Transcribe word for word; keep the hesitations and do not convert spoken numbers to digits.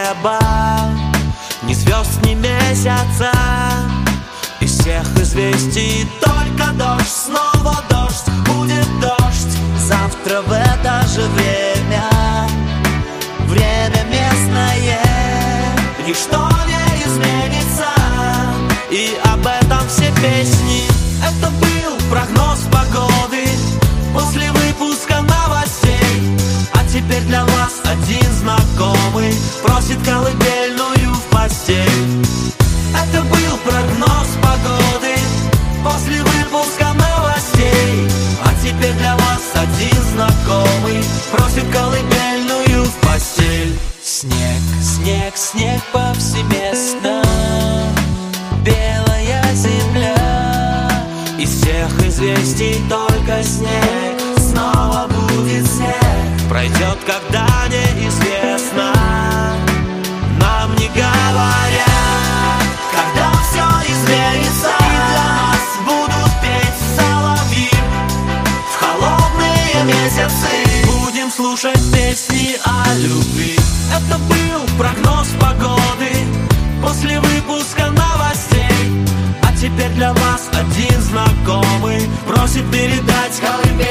неба, ни звезд, ни месяца. Из всех известий только дождь, снова дождь, будет дождь. Завтра в это же время, время местное, ничто не изменится, и об этом все песни. Это был прогноз погоды после выпуска новостей. А теперь для вас один знакомый просит колыбельную в постель. Это был прогноз погоды после выпуска новостей. А теперь для вас один знакомый просит колыбельную в постель. Снег, снег, снег повсеместно, белая земля. Из всех известий только снег, снова будет снег. Пройдет, когда неизвестно, нам не говорят. Когда все изменится, и для нас будут петь соловьи. В холодные месяцы будем слушать песни о любви. Это был прогноз погоды после выпуска новостей. А теперь для вас один знакомый просит передать колыбель.